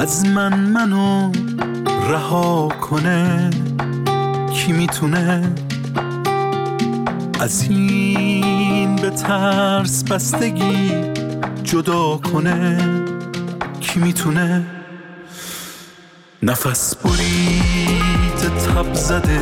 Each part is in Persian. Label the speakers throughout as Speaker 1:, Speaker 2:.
Speaker 1: از منو رها کنه؟ کی میتونه از این به ترس بستگی جدا کنه؟ کی میتونه؟ نفس برید تب زده،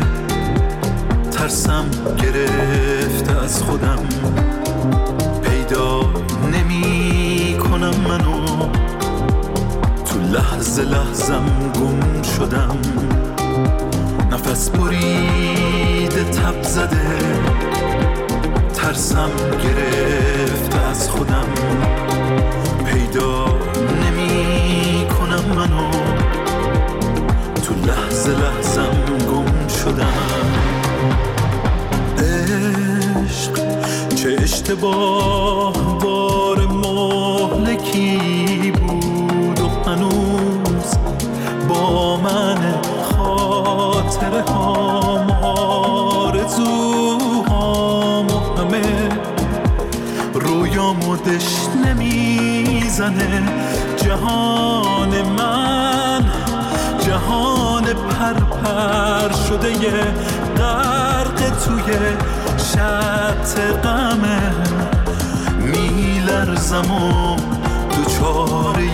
Speaker 1: ترسم گرفته از خودم، پیدا نمی کنم منو، تو لحظه لحظم گم شدم. نفس برید تب زده، ترسم گرفته از خودم، پیدا نمی کنم منو، تو لحظه لحظم گم شدم. عشق چه اشتباه بار مهلکی بود و هنوز با من، خاطره هام آرزوهام و همه رویامو دشت نمیزنه. جهان من جهان پرپر شده یه غرق توی شط غمه، میلرزم و دوچاره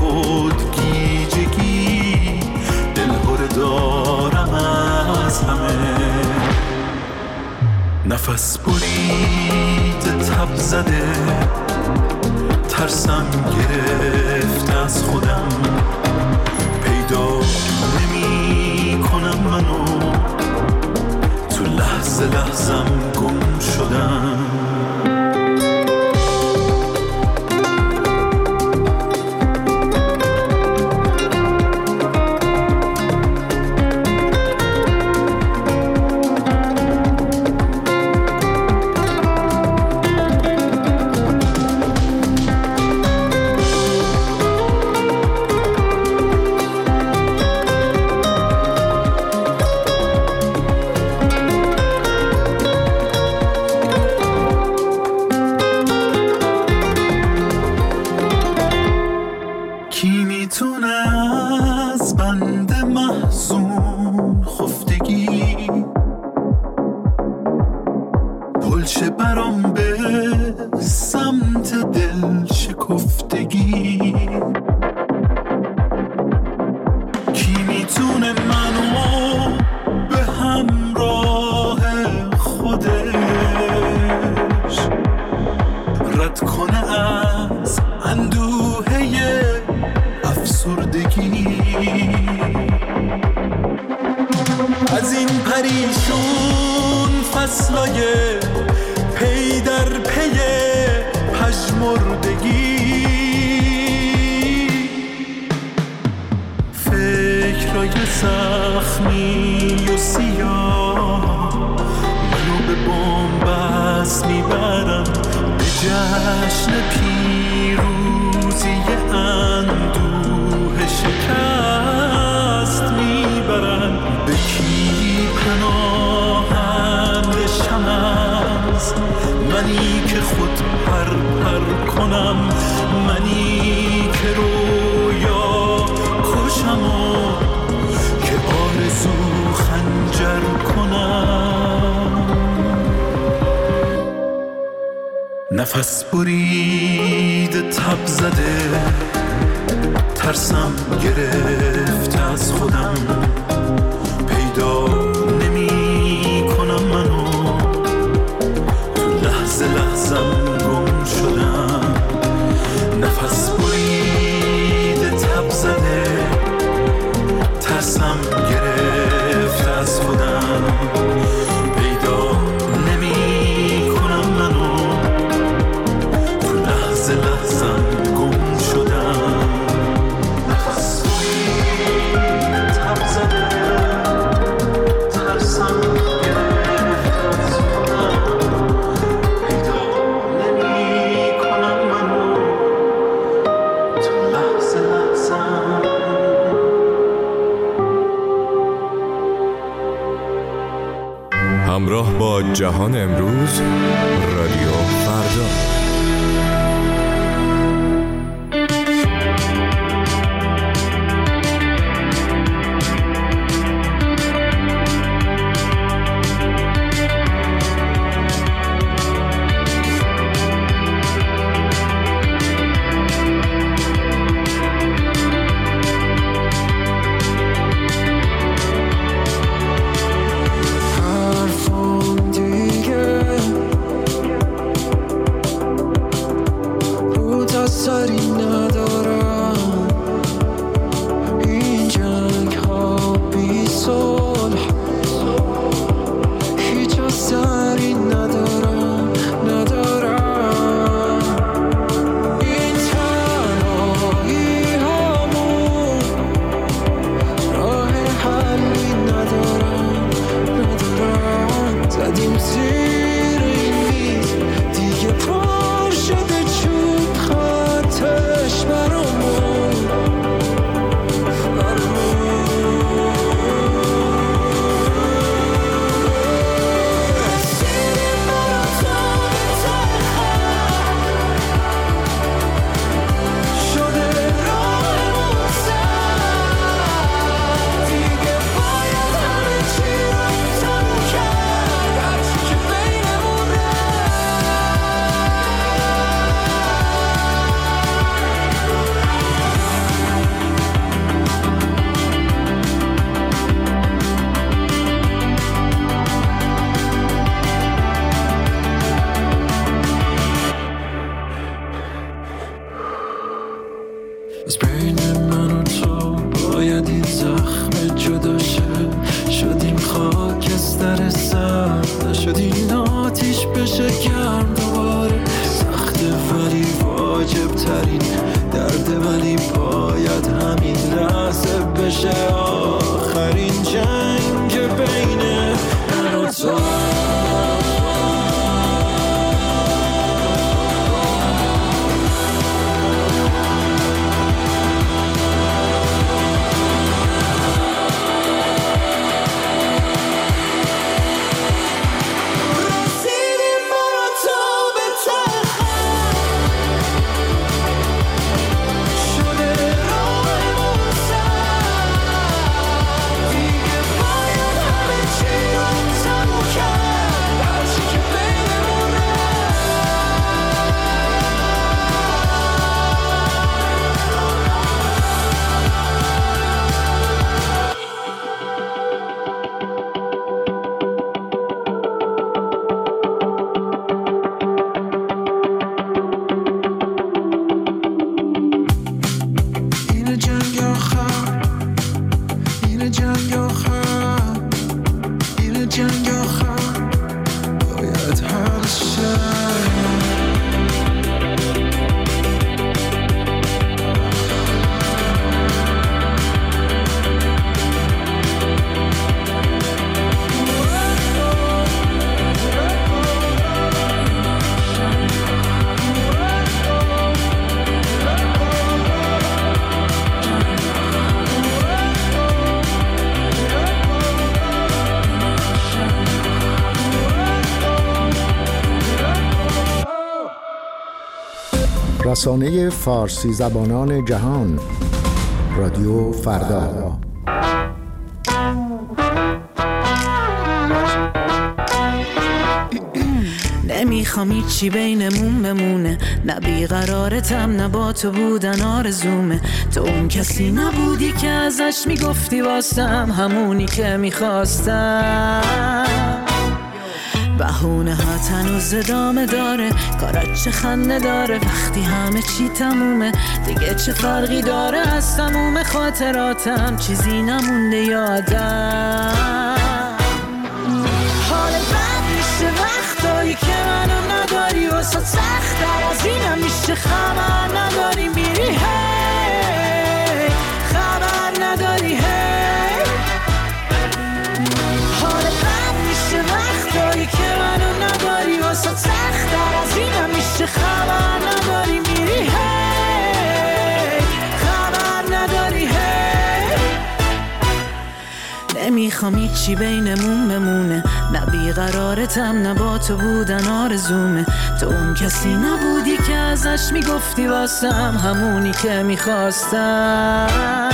Speaker 1: خودگیجگی، دلهره دارم از همه. نفس برید تب زده، ترسم گرفت از خودم، پیدا نمی کنم منو، تو لحظه لحظم گم شدم. پلچه برام به سمت دل شکفتگی، کی میتونه منو به همراه خودش رد کنه از اندوهه افسردگی؟ از این پریشون فصلای پی در پی پژمردگی، فکرای زخمی و سیاه منو به بن‌بست میبرن، به جشن پیروزی اندوه شکست میبرن. به کی پناهم بشم از منی که خود پر کنم، منی که رویا کشم و که آرزو خنجر کنم. نفس برید تب زده، ترسم گرفت از خودم، پیدا نمی کنم منو، تو لحظه لحظم گم شدم. نفس برید تب زده، ترسم گرفت از خودم، پیدا نمی کنم منو، تو لحظه لحظم گم شدم. نفس برید تب زده، ترسم گرفت از خودم، پیدا نمی کنم منو، تو لحظه لحظم.
Speaker 2: همراه با جهان امروز، رادیو فردا.
Speaker 1: نشستم زیر این میز دیگه پر شده چوب خطش برامون از بین من و تو باید این زخم جدا شدیم خاکستر سرد نشدیم آتیش بشه گرم دوباره سخته ولی واجب ترین درده ولی باید همین لحظه بشه آخرین جنگ بین من و تو
Speaker 3: رسانه فارسی زبانان جهان رادیو فردا.
Speaker 4: نمیخوام هیچی بینمون بمونه، نه بیقرارتم نه با تو بودن آرزومه. تو اون کسی نبودی که ازش میگفتی واسم همونی که میخواستم. بهونه ها تنوز ادامه داره، کارات چه خنده داره وقتی همه چی تمومه. دیگه چه فرقی داره از تموم خاطراتم، چیزی نمونده یادم. حال بد میشه وقتایی که منو نداری، واسه سخت‌تر از اینم میشه خبر نداری میری هی، خبر نداری هی. حال بد میشه وقتایی که منو نداری، واسه سخت‌تر از اینم میشه خبر نداری میری هی، خبر نداری هی. نمیخوام هیچی بینمون بمونه، نه بیقرارتم نه با تو بودن آرزومه. تو اون کسی نبودی که ازش میگفتی واسم همونی که میخواستم.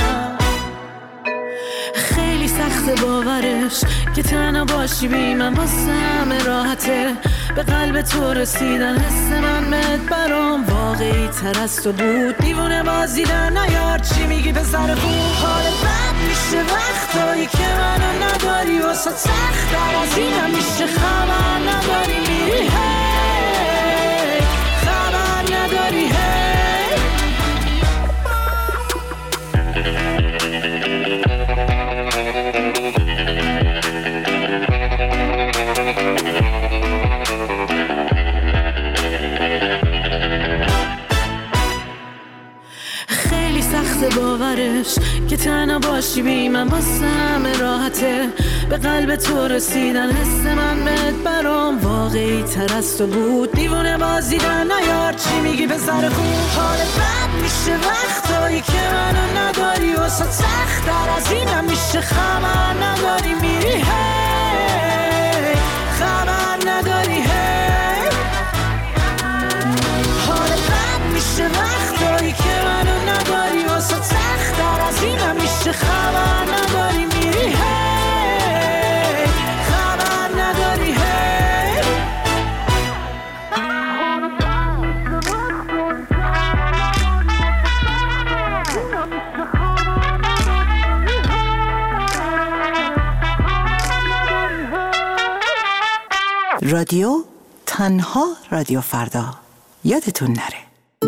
Speaker 4: خیلی سخته باورش که تنها باشی بی من، واسه همه راحته به قلب تو رسیدن. حس من بهت برام واقعی تر از تو بود، دیوونه بازی در نیار چی میگی به سر خوب. حال بد میشه وقتایی که منو نداری، واسه سخت‌تر از اینم میشه خبر نداری میری هی، خبر نداری هی. خیلی سخته باورش که تنها باشی بی من، واسه همه راحته به قلب تو رسیدن. حس من بهت برام واقعی تر از تو بود. دیوونه بازیدن نیار چی میگی پسر خوب. حال بد میشه وقتایی که منو نداری، واسه سخت تر از اینم میشه خبر نداری میری هی، خبر نداری هی. حال بد میشه وقتایی که منو نداری، واسه سخت تر از اینم میشه خبر نداری میری هی، خبر نداری هی.
Speaker 5: رادیو تنها رادیو فردا، یادتون نره.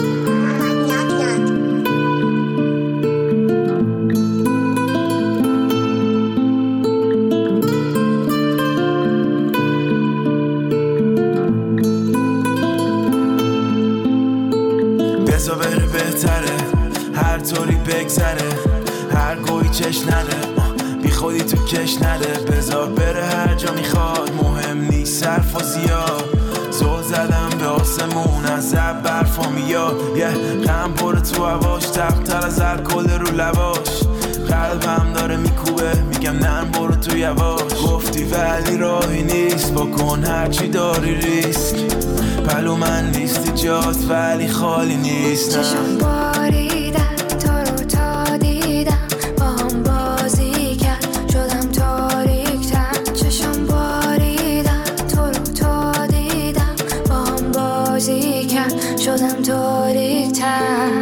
Speaker 1: بذار بره بهتره، هر طوری بگذره، هر گویی چش نده، بی خودی تو کش نده. بذار بره هر جا میخواد، مهم نیست حرف و زیاد. زل زدم به آسمون از اب برفا میاد، غم پر تو هواش، تقتر از الکل رو لباش. قلبم داره میکوبه، میگم نه برو تو یواش. گفتی ولی راهی نیست، بکن هرچی داری ریسک. پلو من نیستی جات ولی خالی نیست.
Speaker 6: چشم باریدن تو رو تا دیدم، با هم بازی کرد شدم تاریک‌تر. چشم باریدن تو رو تا دیدم، با هم بازی کرد شدم تاریک‌تر.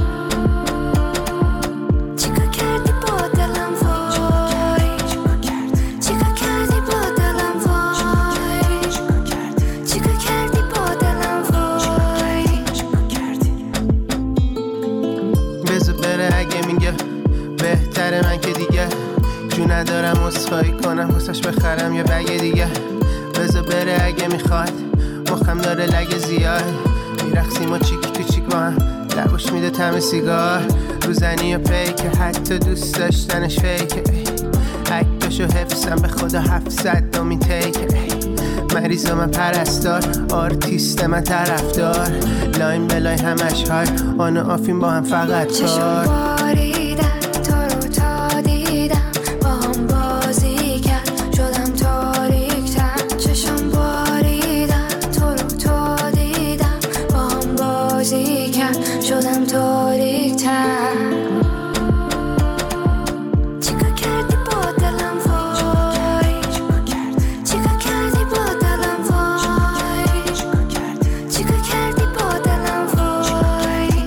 Speaker 7: ندارم اسخایی کنم واسش بخرم یه بگه دیگه. بذار بره اگه میخواد، مخم داره لگه زیاد. میرقصیم و چیک تو چیک با هم، لباش میده طعم سیگار. روزنی و پیکه، حتی دوست داشتنش فیکه. عکسشو حفظم به خدا 700 دومین تیکه. مریض من پرستار، آرتیست من طرفدار. لاین به لاین همش های، آن و آفین با هم فقط کار.
Speaker 6: شدم تاریک‌تر. چیکار کردی با دلم وای، چیکار کردی با دلم وای، چیکار کردی با دلم وای.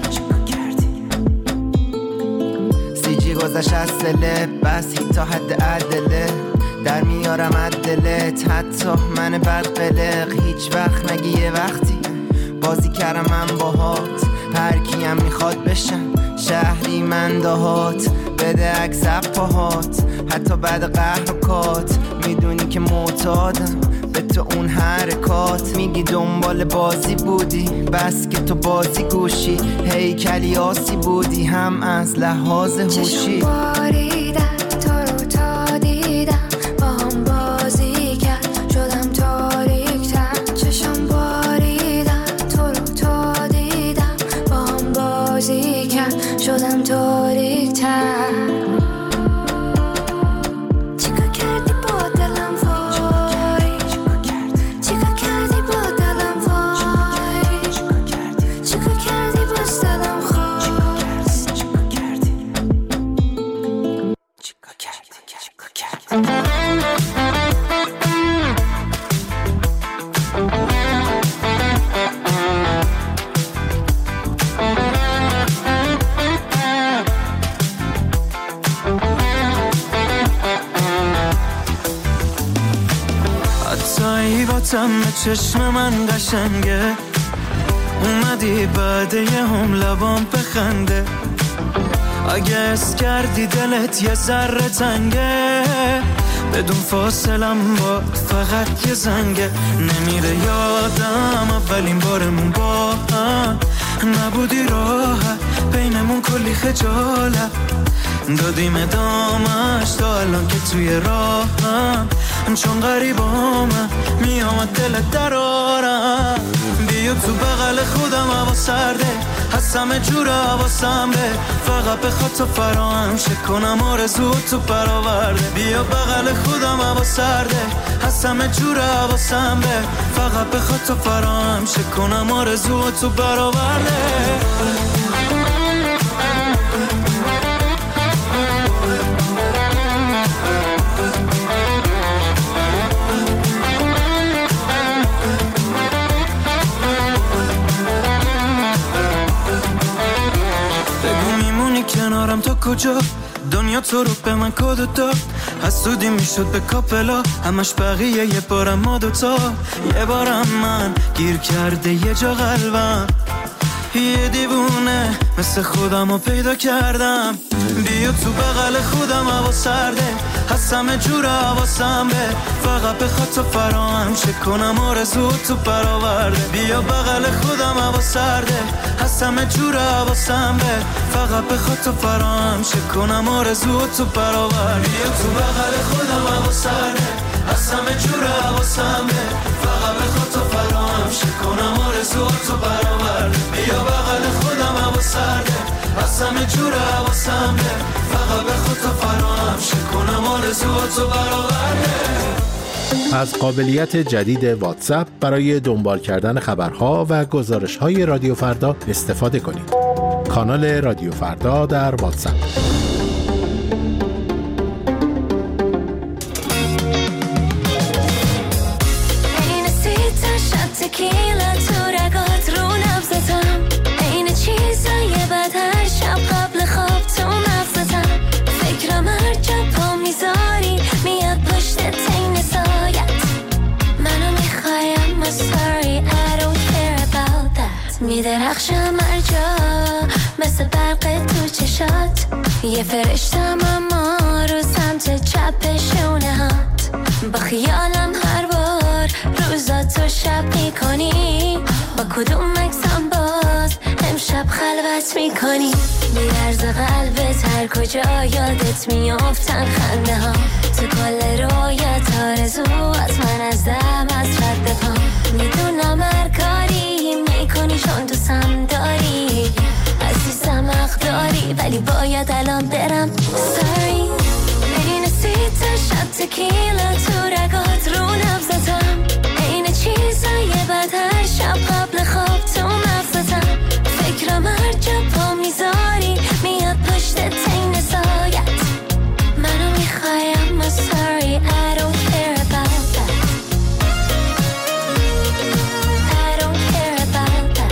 Speaker 7: سیجی گذشت از سله، بس تا حد عدله. در میارم عدلت، حتی من بد قلق. هیچ وقت نگی یه وقتی بازی کردم من باهات. هر کیم میخواد بشم شهری من دهات. بده عکس پاهات، حتی بعد قهر و کات. میدونی که معتادم به تو اون حرکات. میگی دنبال بازی بودی، بس که تو بازی گوشی. هیکلی آسی بودی هم از لحاظ هوشی.
Speaker 6: شدم تاریک‌تر. چیکار کردی با دلم وای، چیکار کردی با دلم وای، چیکار کردی باز دلم خواست. چیکار کردی، چیکار کردی.
Speaker 1: به چشم من قشنگه، اومدی بعد یه هم لبام بخنده. اگه اس کردی دلت یه ذره تنگه، بدون فاصلم با فقط یه زنگه. نمیره یادم اولین بارمون با هم، نبودی راحت بینمون کلی خجالت. دادیم ادامش تا الان که توی راهم، چون غریبامم میام دلت درارم. بیا تو بغل خودم هوا سرده، هستم جور حواسم به فقط بخواد تو فراهم شه کنم آرزو تو برآورده. بیا بغل خودم هوا سرده، هستم جور حواسم به فقط بخواد تو فراهم شه کنم آرزو تو برآورده. کنارم تا کجا دنیا تو رو به من کد داد، حسودی میشد به کاپلا همش بقیه یه بارم ما دوتا، یه بارم من گیر کرده یه جا قلبم، یه دیوونه مثل خودم رو پیدا کردم. بیا تو بغل خودم هوا سرده، هستم جور حواسم به فقط بخواد تو فراهم شه کنم آرزو تو برآورده. بیا بغل خودم هوا سرده، هستم جور حواسم به فقط بخواد تو فراهم شه کنم آرزو تو برآورده. بیا تو بغل خودم هوا سرده، هستم جور حواسم به فقط بخواد تو فراهم شه کنم آرزو تو برآورده. بیا بغل خودم هوا سرده، هستم جور حواسم به فقط بخواد تو فراهم شه کنم آرزو تو برآورده.
Speaker 3: از قابلیت جدید واتساپ برای دنبال کردن خبرها و گزارش‌های رادیو فردا استفاده کنید. کانال رادیو فردا در واتساپ.
Speaker 6: میدرخشم هر جا مثل برق تو چشات، یه فرشتم اما رو سمت چپ شونهات، با خیالم هر بار روزا تو شب میکنی، با کدوم مکسم باز امشب خلوت میکنی. میرز قلبت هر کجا یادت میافتن خنده ها، تو کل رویت آرزو از من از دم از رد پا، میدونم هر کاری میکنی چون دوستم داری، عزیزم حق داری ولی باید الان برم. Sorry بین 3 تا شب تکیلا تو رگات رو نبزتم، این چیزای بد هر شب قبل خواب تو مغزتم، فکرم هر جا پا میذاری میاد پشت تین سایت، منو میخوایم و sorry I don't care about that. I don't care about that.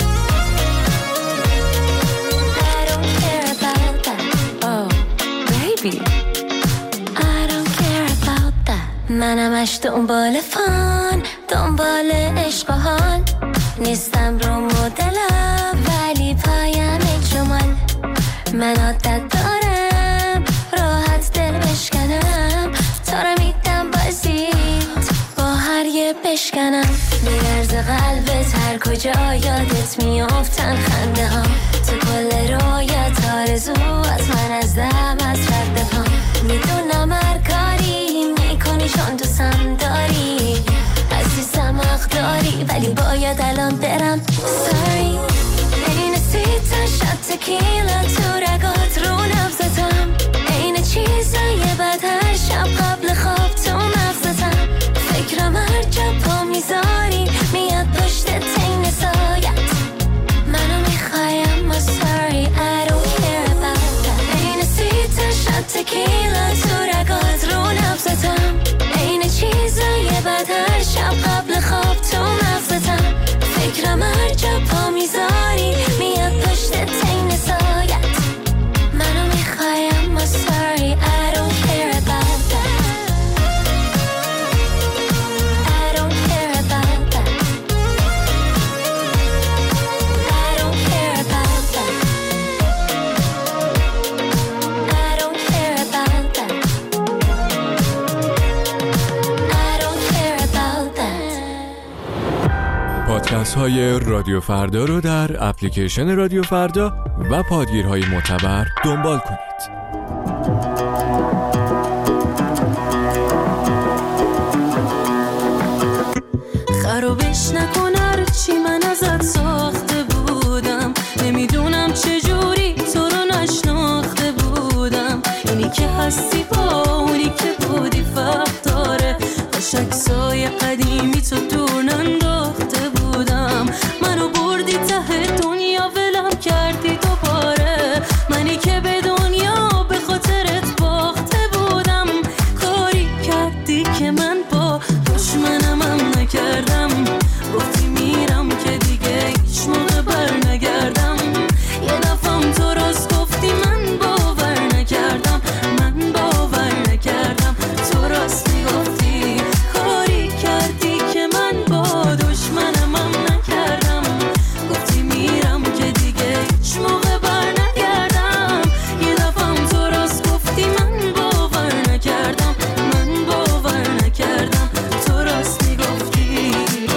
Speaker 6: I don't care about that. Oh baby I don't care about that. منمش دنبال فان، دنبال عشق و حال، نیستم رو مدلم ولی پایم جمال، من عادت دارم راحت دل بشکنم، تا رو میدم بازیت با هر یه بشکنم. میرز قلبت هر کجا یادت میافتن خنده ها، تو کل رویت آرزو از من از دم از رد پا، میدونم هر کاری میکنی چون دوستم داری، عزیزم حق داری ولی باید الان برم. Sorry بین 3 تا شب تکیلا تو رگات رو نبزتم، این چیزای بد هر شب قبل خواب تو مغزتم، فکرم هر جا پا میذاری میاد پشت تین سایت، منو میخوایم و sorry I don't care about that. این 3 تا شب تکیلا تو رگات رو نبزتم، این چیزای بد هر شب قبل خواب تو مغزتم، فکرم هر جا پا میذاری میاد پشت تین سایت، منو میخوایم و sorry I don't care about that. I don't care about that. I don't care about that. I don't care about that. I don't care about that.
Speaker 2: پادکست های رادیو فردا رو در اپلیکیشن رادیو فردا و پادگیرهای معتبر دنبال کنید.
Speaker 4: خرابش نکن هرچی من ازت ساخته بودم. نمیدونم چجوری تو رو نشناخته بودم. اینی که هستی با اونی که بودی فرق داره. باش عکسای قدیمی تو دور ننداخته بودم. منو بردی ته دنیا ولم کردی دوباره. منی که به دنیا به خاطرت باخته بودم. کاری کردی که من با دشمنم نکردم. گفتی میرم که دیگه هیچ موقع بر نگردم. یه دفعم تو راست گفتی من باور نکردم. من باور نکردم تو راست میگفتی. کاری کردی که من با دشمنم نکردم. گفتی میرم که دیگه هیچ موقع بر نگردم. یه دفعم تو راست گفتی من باور نکردم. من باور نکردم تو راست میگفتی.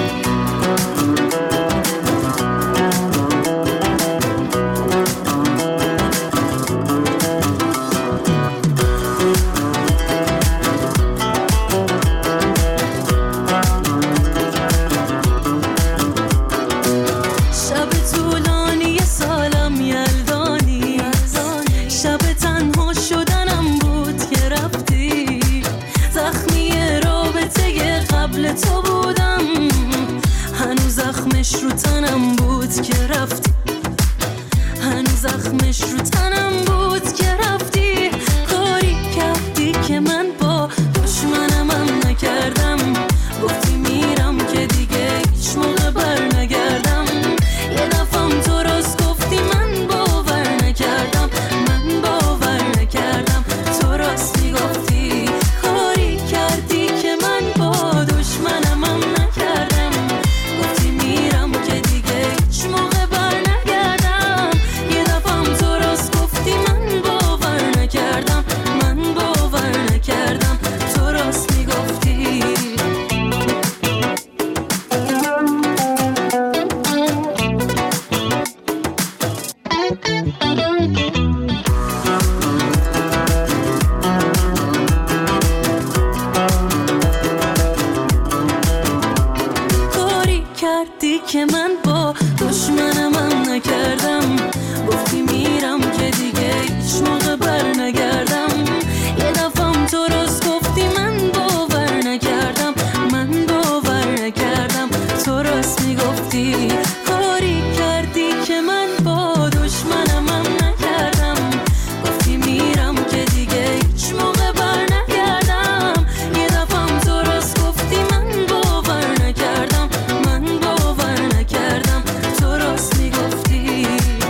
Speaker 4: شب طولانی سالم یلدانی. شب تنها شدنم بود که رفتی. زخمی رابطه قبل تو بودم. هنوز زخمش رو تنم بود که رفتی. هنوز زخمش رو تنم بود که رفتی. کاری کردی که من با دشمنم نکردم. گفتی میرم که دیگه هیچ موقع بر نگردم. یه دفعم تو راست گفتی من باور نکردم. من باور نکردم تو راست میگفتی. کاری کردی که من با دشمنم نکردم. گفتی میرم که دیگه هیچ موقع بر نگردم. یه دفعم تو راست گفتی من باور نکردم. من باور نکردم تو راست میگفتی. کاری کردی که من با دشمنم نکردم. گفتی میرم که دیگه هیچ موقع بر نگردم. یه دفعم تو راست گفتی من باور نکردم. من باور نکردم تو راست میگفتی. کاری کردی که من با دشمنم نکردم. گفتی میرم که دیگه هیچ موقع بر نگردم. یه دفعم تو راست گفتی من باور نکردم. من باور نکردم تو راست میگفتی.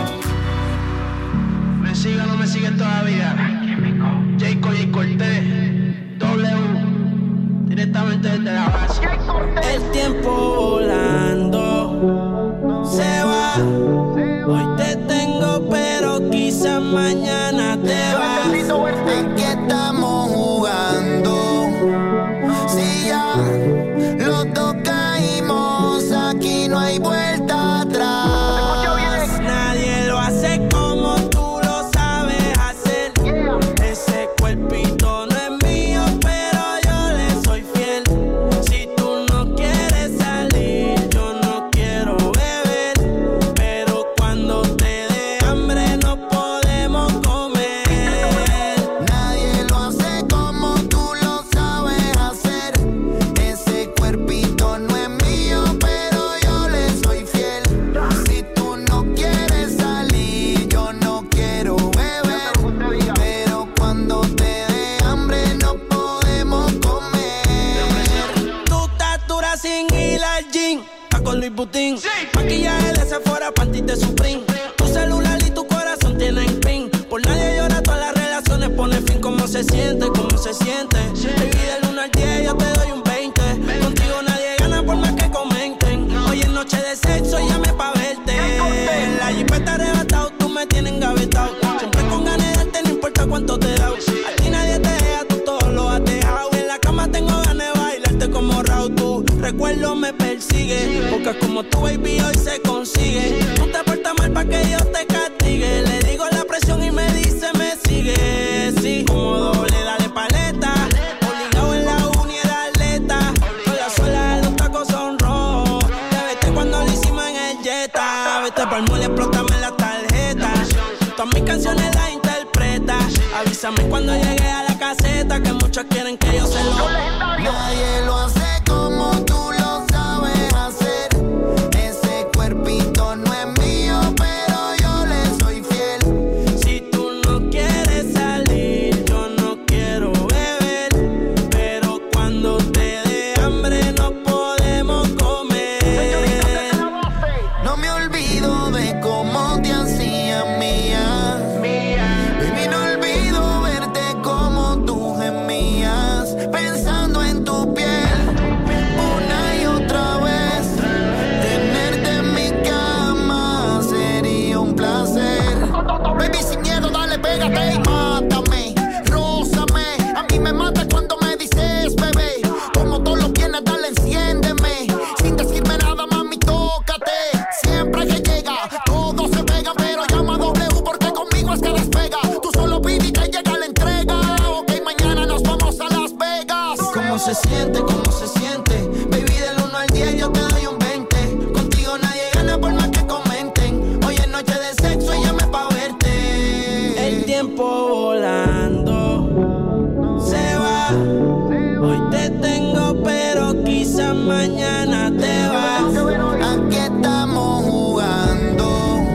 Speaker 8: Me sigue o no me sigue todavía. Jayco y Cortés, W, directamente desde la base.
Speaker 9: El tiempo volando se va. Hoy te tengo, pero quizás mañana te vas.
Speaker 10: ¿En qué estamos jugando? Si ya los dos caímos, aquí no hay vuelta atrás.
Speaker 9: Nadie lo hace como tú lo sabes hacer. Ese cuerpito no es mío, pero yo le soy fiel. Si tú no quieres salir, yo no quiero beber. Pero cuando te dé hambre no podemos comer.
Speaker 10: Nadie lo hace como tú lo sabes hacer. Ese cuerpito no es mío, pero yo le soy fiel. Si tú no quieres salir, yo no quiero beber. Pero cuando te dé hambre no podemos comer.
Speaker 9: Tu estatura sin ir al gym, está con Luis Butín. Maquillaje de Sephora, panty de Supreme. Tu celular y tu corazón tienen pin. Por nadie llora, todas las relaciones pone fin. ¿Cómo se siente? ¿Cómo se siente? Baby, del 1 al 10 yo te doy un 20. Contigo nadie gana por más que comenten. Hoy es noche de sexo, llame pa' verte. La jipeta arrebatado, tú me tienes engavetado. Siempre con ganas de darte, no importa cuánto te da. A ti nadie te deja, tú todo lo has dejado. En la cama tengo ganas de bailarte como Raúl. Tu recuerdo me persigue, porque como tu baby hoy se consigue. No te portas mal pa' que Dios te castigue. Le digo la presión y me dice me sigue. Sí, como doble, dale paleta. Obligado en la uni era atleta. Con la suela de los tacos son rojos. Vete pa'l mall y explótame la tarjeta. Todas mis canciones las interpreta. Avísame cuando llegue a la caseta, que muchos quieren que yo se lo.
Speaker 10: Nadie lo hace como tú lo sabes hacer. Ese cuerpito no es mío, pero yo le soy fiel.
Speaker 9: Si tú no quieres salir, yo no quiero beber, pero cuando te dé hambre no podemos comer.
Speaker 10: No me olvido de cómo te hacías mía. Baby, no olvido verte como tú gemías, pensando en tu piel una y otra vez. Tenerte en mi cama sería un placer. Baby, sin miedo, dale, pégate y mátame, rózame. A mí me mata cuando me dices, bebé, como todos los viernes, dale, enciéndeme. Sin decirme nada, mami, tócate. Siempre que llega, todo se pega, pero llama a W porque conmigo es que despega. Tú solo pide y te llega la entrega. Ok, mañana nos vamos a Las Vegas.
Speaker 9: ¿Cómo se siente? ¿Cómo se siente? Baby, del 1 al 10 yo te doy un 20. Contigo nadie gana por más que comenten. Hoy es noche de sexo y llame pa' verte. El tiempo volando se va. Hoy te tengo, pero quizás mañana te vas.
Speaker 10: Aquí estamos jugando.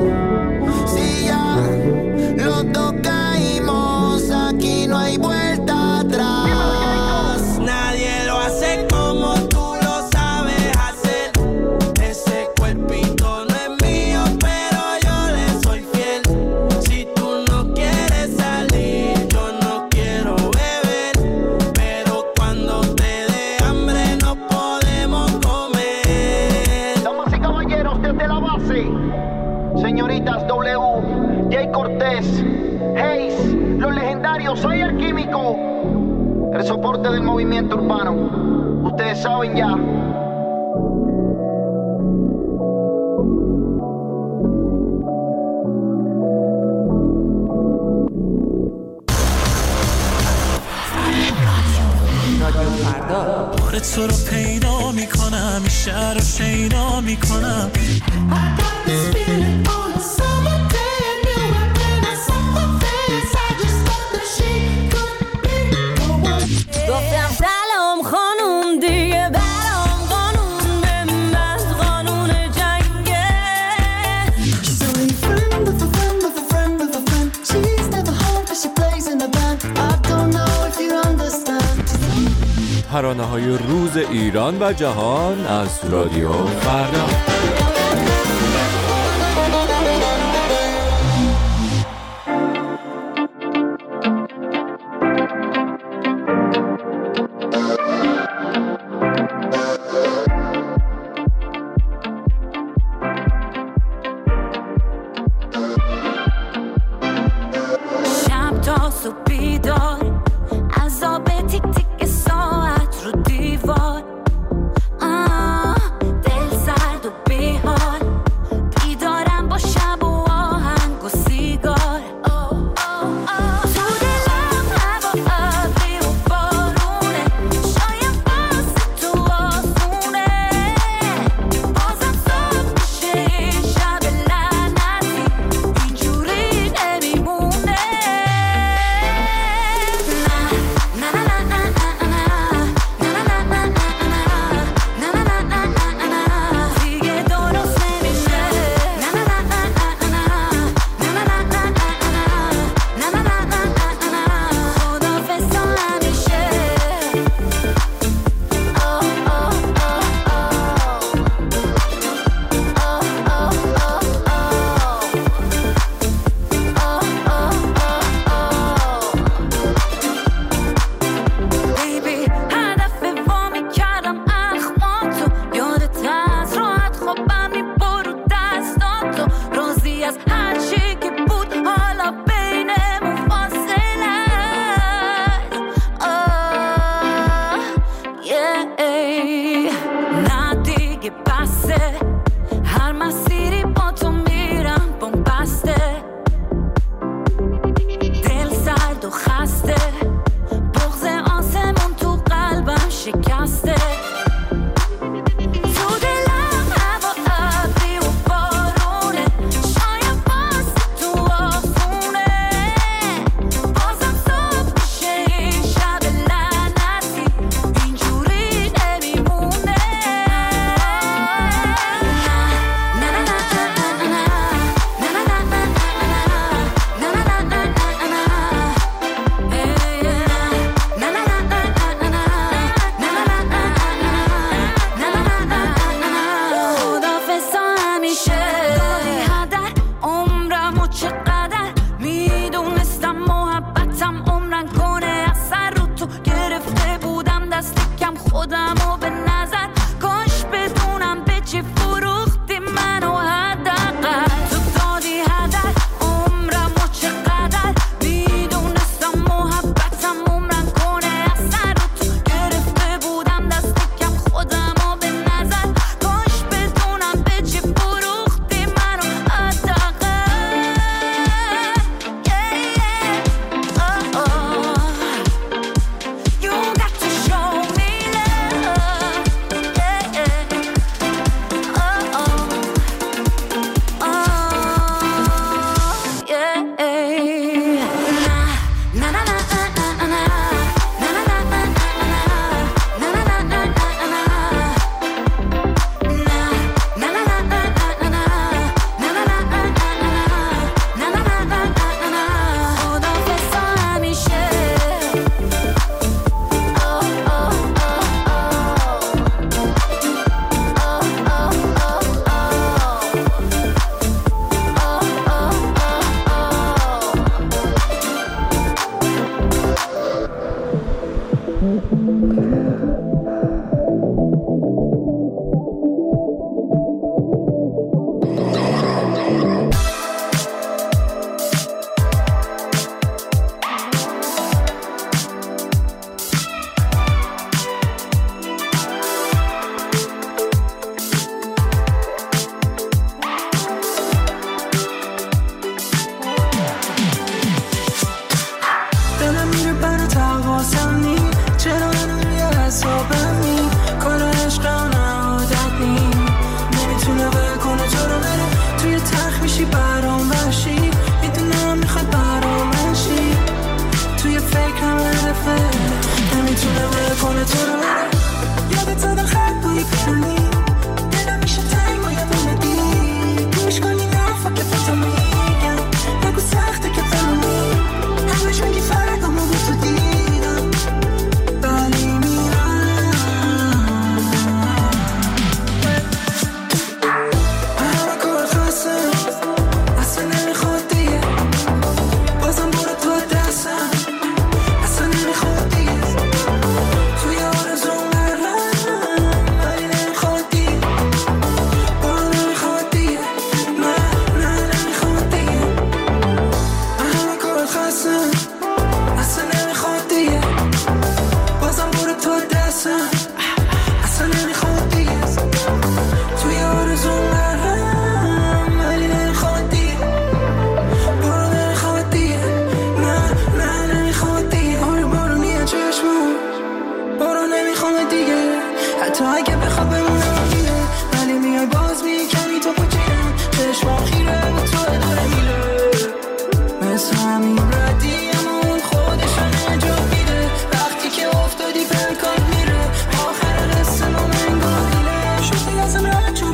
Speaker 10: Si ya los dos caímos, aquí no hay vuelta atrás.
Speaker 9: Nadie lo hace como tú lo sabes hacer. Ese cuerpito no es mío, pero yo le soy fiel. Si tú no quieres salir, yo no quiero beber, pero cuando te dé hambre no podemos comer.
Speaker 10: Damas y caballeros, desde la base, señoritas W, Jay Cortés, Hayes, los legendarios, soy el químico, el soporte del movimiento urbano. Ustedes saben ya.
Speaker 11: بار تو رو پیدا میکنم، این شهر رو شیدا میکنم.
Speaker 4: گفتم سلام خانوم دیگه برام قانون بنداز قانون جنگه.
Speaker 12: She's only friend of a friend of a friend of a friend. She's never home but she plays in a band. I don't know if you understand.
Speaker 2: ترانه‌های روز ایران و جهان از رادیو فردا.
Speaker 4: شب تا صبح بیدار عذاب تیک تیک ساعت رو دیوار. دل سرد و بی‌حال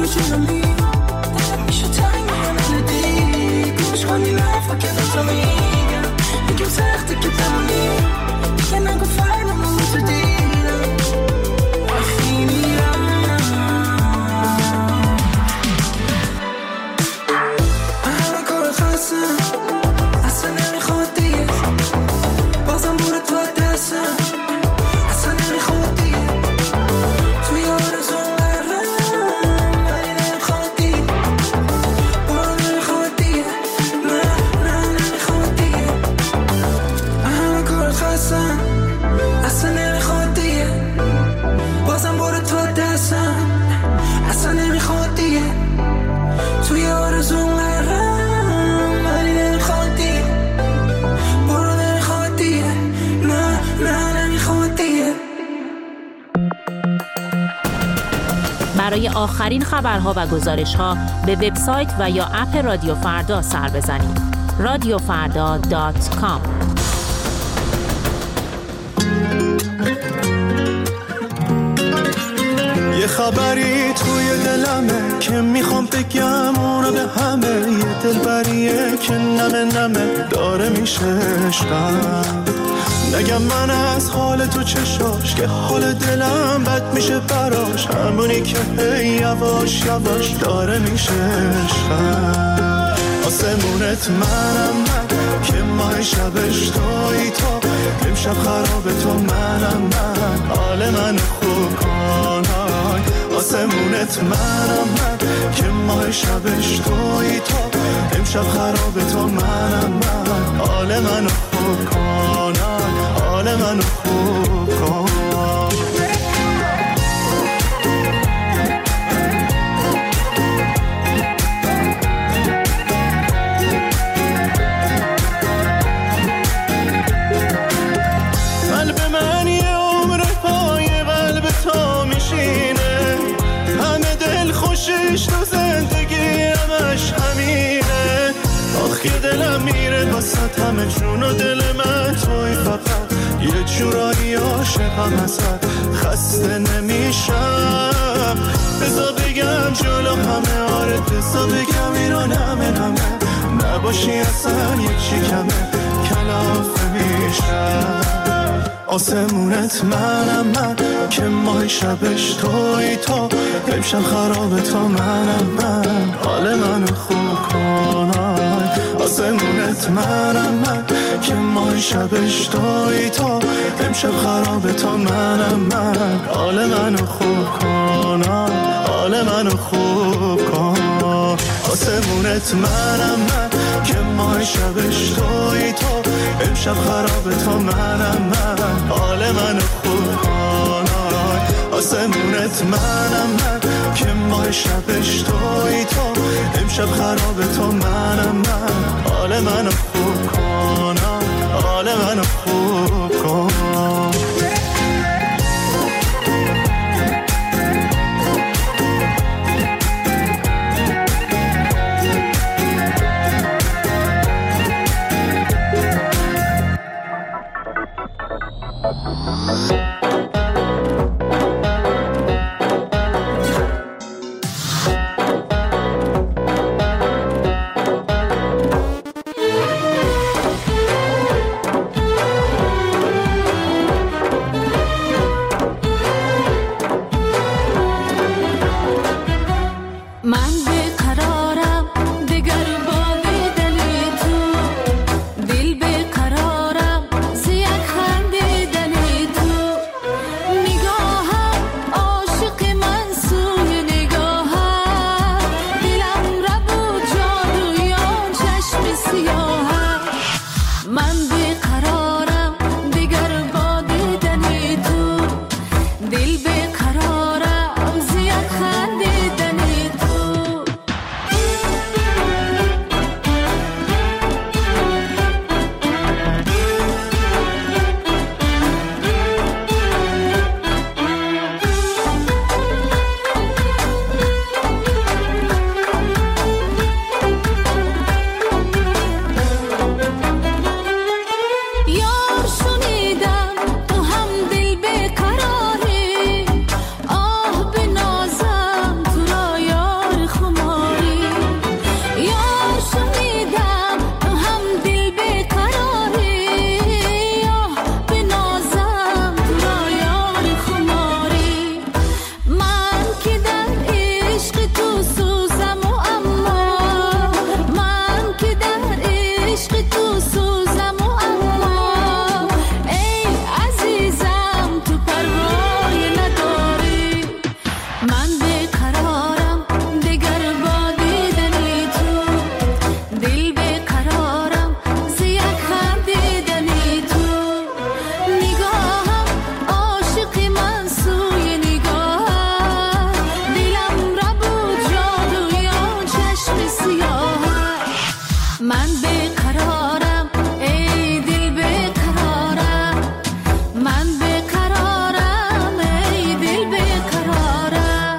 Speaker 13: میشه نمی میشه تنگ ندیدی گوش کنی لفا که تو میگم میگم سخته که تمامی دیگه نگو فرنمون تو دیدم وقتی میرم همه کار خستم اصلا نمیخواد دیگه بازم بوره تو دستم اصلا نمیخواد دیگه توی آرزون اصلا نمیخواد دیگه بازم برو تو دستم اصلا نمیخواد دیگه توی آرزون غرقم ولی نمیخواد دیگه برو نمیخواد دیگه نه نمیخواد دیگه.
Speaker 14: برای آخرین خبرها و گزارش‌ها به وبسایت و یا اپ رادیو فردا سر بزنید. radiofarda.com.
Speaker 11: یه خبری توی دلمه که میخوام بگم اونو به همه، یه دلبریه که نمه داره میشه عشقم. نگم من از حال تو چشاش که حال دلم بد میشه براش، همونی که هی یواش یواش داره میشه عشقم. آسمونت منم من که ماه شبش توی تو، امشب خراب تو منم من، حال من خوب کنای. آسمونت منم من که ماه شبش توی تو، امشب خراب تو منم من، حال من خوب کنای، حال من خوب کنای. تو زندگی همش همینه، آخ که دلم میره واسه همه جون و دل من توی، فقط یه جورایی عاشقم ازت خسته نمیشم. بذار بگم جلو همه، آره بذار بگم اینو نمه نباشی اصلا یه چی کمه کلافه میشم. آسمونت منم من که ماه شبش توی تو، امشب خراب تو منم من، حال منو خوب کنای. آسمونت منم من که ماه شبش توی تو، امشب خراب تو منم من، حال منو خوب کنای، حال منو خوب کنای. آسمونت منم من که ماه شبش توی تو، امشب خراب تو منم من، حال منو خوب کنای. آسمونت منم من که ماه شبش توی تو، امشب خراب تو منم من، حال منو خوب کنای، حال منو خوب کنای.
Speaker 15: دل به قرارم زیاد خندیدنی تو.
Speaker 4: من بیقرارم ای دل بیقرارم، من بیقرارم ای دل بیقرارم.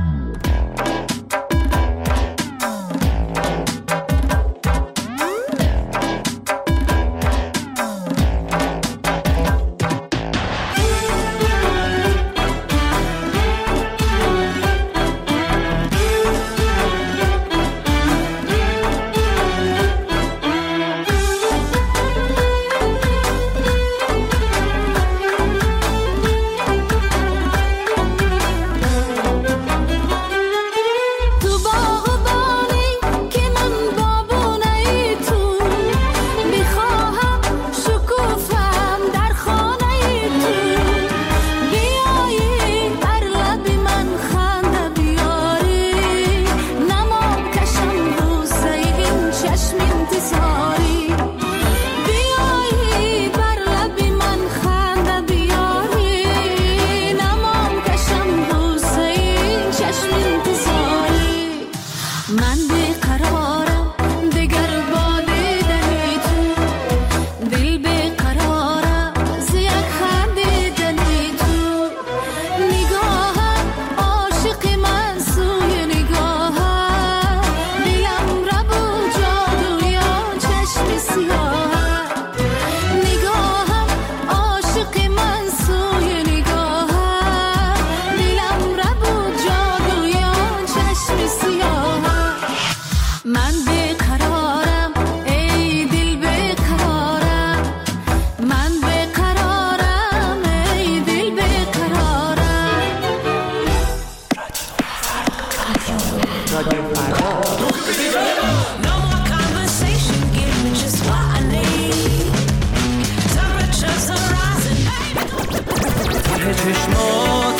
Speaker 13: چشمات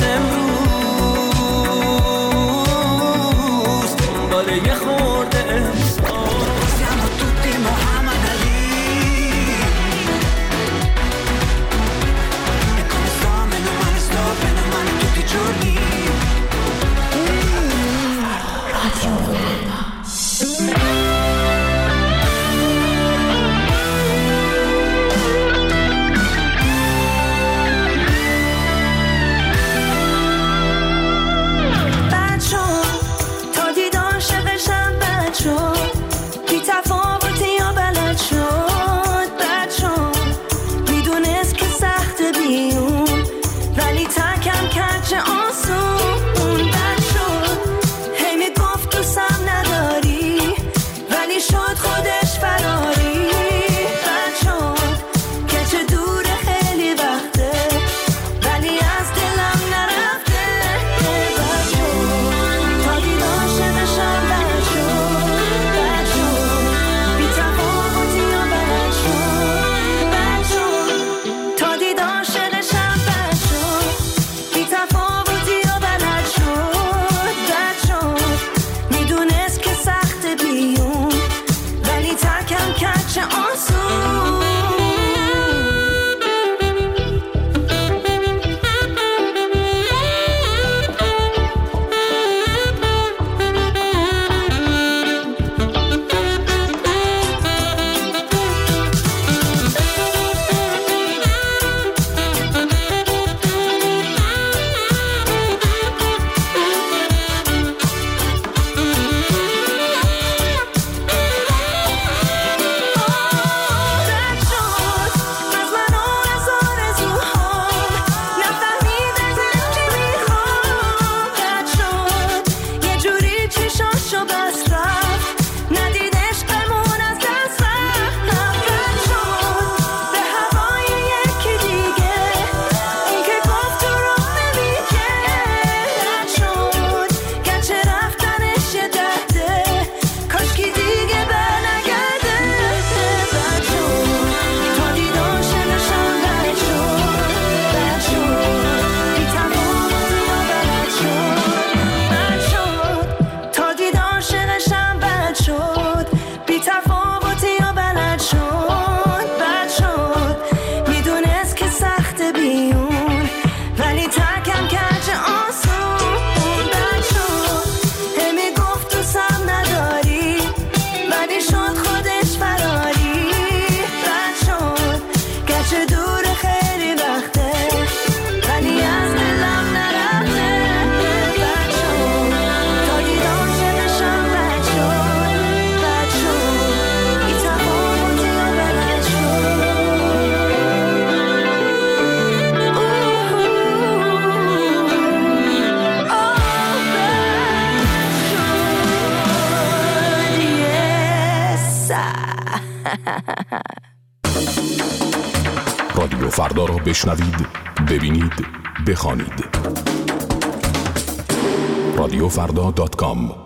Speaker 13: امروز دنبال یه خورده احساس siamo tutti Muhammad Ali e come sto meno male tutti i giorni
Speaker 15: Some فردا را بشنوید، ببینید، بخوانید. رادیوفردا.com